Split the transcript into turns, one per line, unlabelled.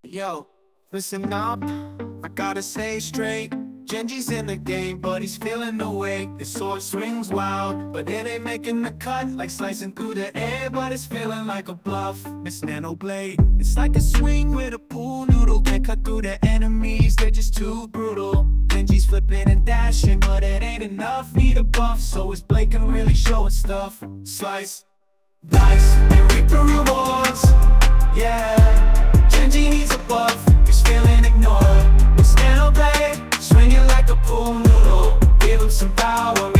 Yo, listen up, I gotta say straight. Genji's in the game, but he's feeling the weight. His sword swings wild, but it ain't making the cut. Like slicing through the air, but it's feeling like a bluff. This nano blade, it's like a swing with a pool noodle. Can't cut through the enemies, they're just too brutal. Genji's flipping and dashing, but it ain't enough. Need a buff, so his blade can really show his stuff. Slice, dice, and reap the rewards. Yeah, Genji needs a buff, he's feeling ignored. With nano blade, swinging like a pool noodle. Give him some power.